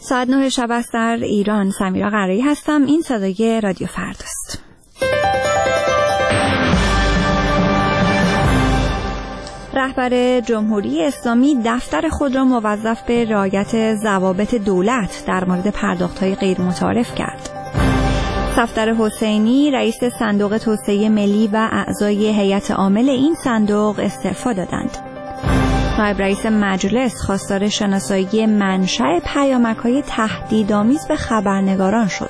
ساعت 9 شب است در ایران. سمیرا قرایی هستم. این صدای رادیو فرداست. رهبر جمهوری اسلامی دفتر خود را موظف به رعایت ضوابط دولت در مورد پرداخت‌های غیر متعارف کرد. صفدر حسینی رئیس صندوق توسعه ملی و اعضای هیئت عامل این صندوق استعفا دادند. نایب رئیس مجلس خواستار شناسایی منشأ پیامک‌های تهدیدآمیز به خبرنگاران شد.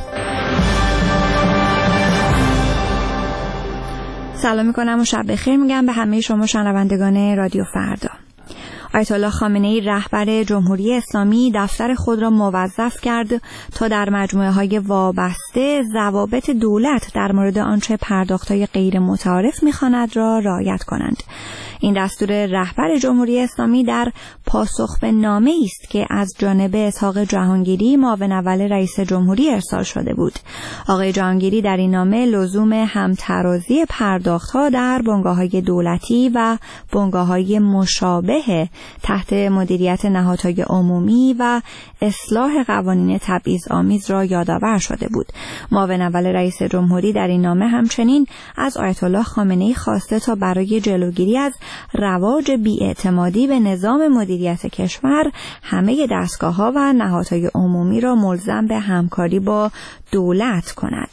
سلام میکنم و شب بخیر میگم به همه شما شنوندگان رادیو فردا. آیت الله خامنه‌ای رهبر جمهوری اسلامی دفتر خود را موظف کرد تا در مجموعه‌های وابسته ضوابط دولت در مورد آنچه پرداخت‌های غیر متعارف می‌خواند را رعایت کنند. این دستور رهبر جمهوری اسلامی در پاسخ به نامه‌ای است که از جانب اسحاق جهانگیری معاون اول رئیس جمهوری ارسال شده بود. آقای جهانگیری در این نامه لزوم همترازی پرداخت‌ها در بنگاه‌های دولتی و بنگاه‌های مشابه تحت مدیریت نهادهای عمومی و اصلاح قوانین تبعیض‌آمیز را یادآور شده بود. معاون اول رئیس جمهوری در این نامه همچنین از آیت الله خامنه‌ای خواسته تا برای جلوگیری از رواج بی‌اعتمادی به نظام مدیریت کشور همه دستگاه‌ها و نهادهای عمومی را ملزم به همکاری با دولت کند.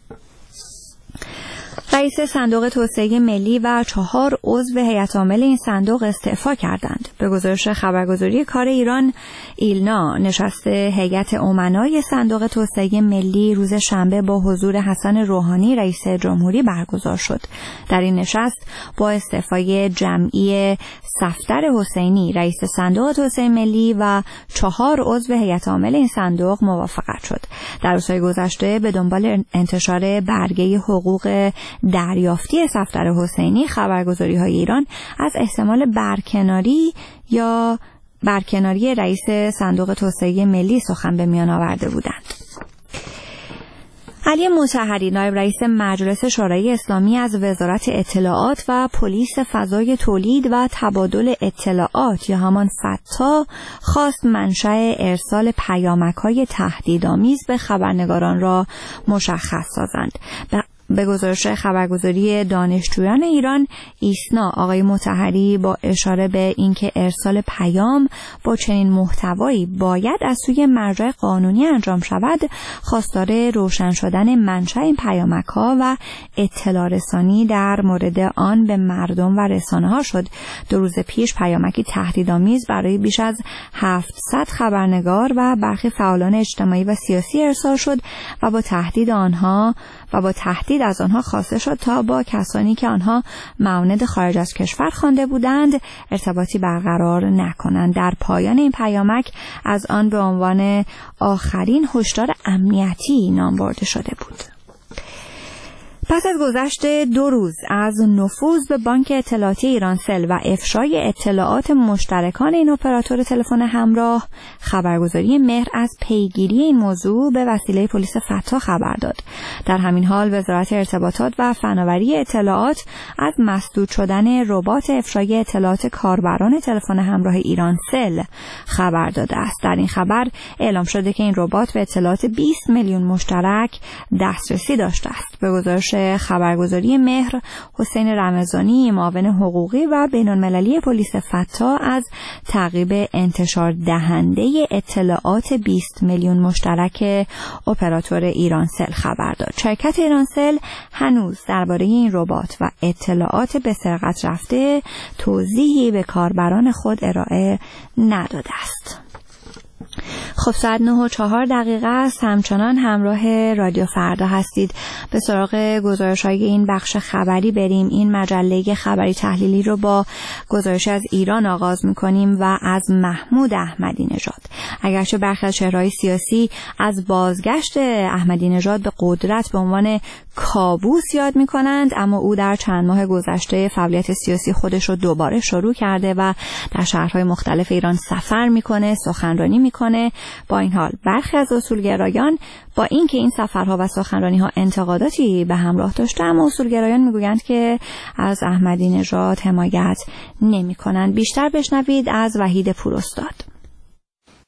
رئیس صندوق توسعه ملی و 4 عضو هیئت عامل این صندوق استعفا کردند. به گزارش خبرگزاری کار ایران ایلنا، نشست هیئت امنای صندوق توسعه ملی روز شنبه با حضور حسن روحانی رئیس جمهوری برگزار شد. در این نشست با استعفای جمعی صفدر حسینی رئیس صندوق توسعه ملی و 4 عضو هیئت عامل این صندوق موافقت شد. در روزهای گذشته به دنبال انتشار برگه حقوق دریافتی صفدر حسینی خبرگزاری‌های ایران از احتمال برکناری رئیس صندوق توسعه ملی سخن به میان آورده بودند. علی مطهری نایب رئیس مجلس شورای اسلامی از وزارت اطلاعات و پلیس فضای تولید و تبادل اطلاعات یا همان فتا خواست منشأ ارسال پیامک‌های تهدیدآمیز به خبرنگاران را مشخص سازند. به گزارش خبرگزاری دانشجویان ایران ایسنا، آقای مطهری با اشاره به اینکه ارسال پیام با چنین محتوایی باید از سوی مرجع قانونی انجام شود، خواستار روشن شدن منشأ این پیامک‌ها و اطلاع رسانی در مورد آن به مردم و رسانه‌ها شد. 2 روز پیش پیامکی تهدیدآمیز برای بیش از 700 خبرنگار و برخی فعالان اجتماعی و سیاسی ارسال شد و با تهدید از آنها خواسته شد تا با کسانی که آنها معاند خارج از کشور خوانده بودند ارتباطی برقرار نکنند. در پایان این پیامک از آن به عنوان آخرین هشدار امنیتی نام برده شده بود. پس از گذشت 2 روز از نفوذ به بانک اطلاعاتی ایرانسل و افشای اطلاعات مشترکان این اپراتور تلفن همراه، خبرگزاری مهر از پیگیری این موضوع به وسیله پلیس فتا خبر داد. در همین حال وزارت ارتباطات و فناوری اطلاعات از مسدود شدن ربات افشای اطلاعات کاربران تلفن همراه ایرانسل خبر داده است. در این خبر اعلام شده که این ربات به اطلاعات 20 میلیون مشترک دسترسی داشته است. به گزارش خبرگزاری مهر، حسین رمضانی معاون حقوقی و بین‌المللی پلیس فتا از تعقیب انتشار دهنده اطلاعات 20 میلیون مشترک اپراتور ایرانسل خبر داد. شرکت ایرانسل هنوز درباره این ربات و اطلاعات به سرقت رفته توضیحی به کاربران خود ارائه نداده است. خب ساعت 9:04 است. همچنان همراه رادیو فردا هستید. به سراغ گزارش‌های این بخش خبری بریم. این مجله خبری تحلیلی رو با گزارش از ایران آغاز می‌کنیم و از محمود احمدی نژاد. اگرچه برخی از چهره‌های سیاسی از بازگشت احمدی نژاد به قدرت به عنوان کابوس یاد می‌کنند، اما او در چند ماه گذشته فعالیت سیاسی خودش رو دوباره شروع کرده و در شهرهای مختلف ایران سفر می‌کنه، سخنرانی می‌کنه. با این حال برخی از اصولگرایان با اینکه این سفرها و سخنرانی‌ها انتقاداتی به همراه داشته، اما اصولگرایان میگویند که از احمدی نژاد حمایت نمی‌کنند. بیشتر بشنوید از وحید پوراستاد.